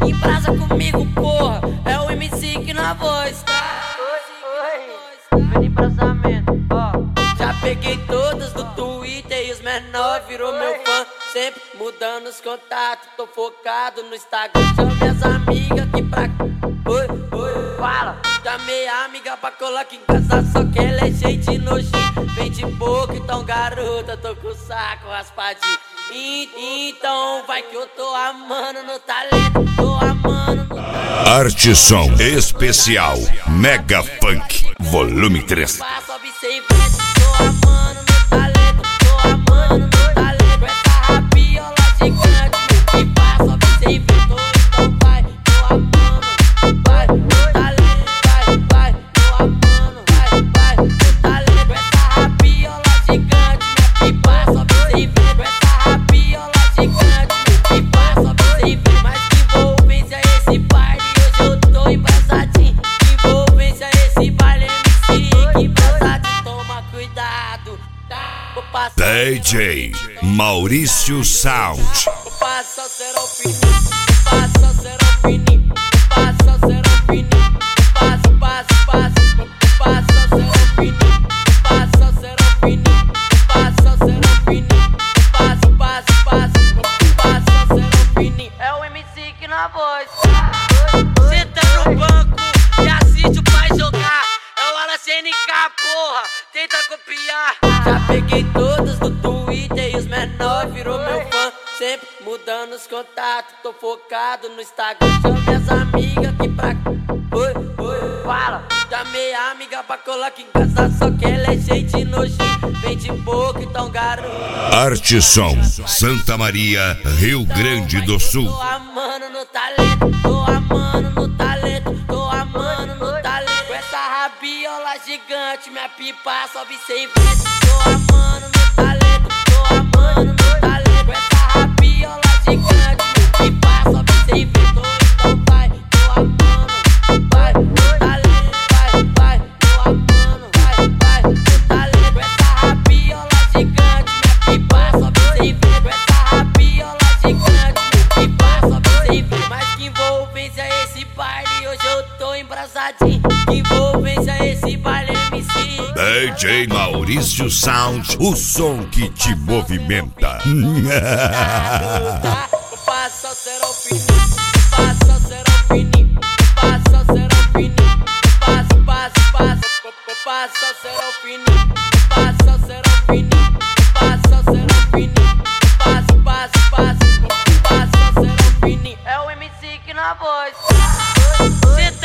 Embrasa comigo, porra, é o MC que na voz, tá? Vem embrasamento, ó. Já peguei todas do Twitter e os menor virou meu fã. Sempre mudando os contatos, tô focado no Instagram. Chamo minhas amigas aqui pra... Oi, fala. Chamei a amiga pra colar aqui em casa, só que ela é gente nojinha. Vem de boca, então garota, tô com o saco raspadinho. Então vai que eu tô amando no talento, tô amando no talento. Arte Som Especial Mega Funk Volume 3. Sobe sem vento, tô amando no talento, tô amando no talento. Com essa rabiola gigante, que passa, sobe sem vento. Então vai, tô amando, vai, no talento, vai, tô amando, vai, no talento. Com essa rabiola gigante, que passa, sobe sem vento. Com essa rabiola gigante, que passa, sobe sem vento. Mas que envolvência esse baile, hoje eu tô embrasadinho. Que envolvência esse baile, MC, que embrasadinho. Toma cuidado, tá? Vou passar DJ Maurício Sound. vou passar o serofininho, vou passar o serofininho, vou passar o serofininho, passo, vou passar o serofininho, vou passar o serofininho, passo, vou passar o serofininho. É o MC que na voz. Senta no banco e assiste o pai jogar. É o Alas NK, porra, tenta copiar. Já peguei todas do Twitter e os menor virou meu fã. Sempre mudando os contatos, tô focado no Instagram. Chamo minhas amigas aqui pra... Oi, fala. Chamei a amiga pra colar aqui em casa, só que ela é gente nojinha. Vem de boca, então garota. Arte Som Santa Maria, Rio Grande do Sul. Tô amando no talento, tô amando no talento, tô amando no talento. Com essa rabiola gigante, minha pipa sobe sem vento. Tô amando no talento, tô amando no talento. Com essa rabiola gigante, minha pipa sobe sem vento. Então vai, tô amando, vai, no talento, vai, tô amando, vai, no talento. Com essa rabiola gigante, minha pipa sobe sem vento. Com essa rabiola gigante, minha pipa sobe sem vento. Mas que envolvência esse baile, hoje eu tô embrasadinho. Que envolvência esse baile, MC. DJ Maurício Sound, o som que te movimenta. Vou passar o serofininho, vou passar o serofininho, vou passar o serofininho, vou passar o serofininho, vou passar o serofininho, vou passar o serofininho, vou passar o serofininho. É o MC que na voz.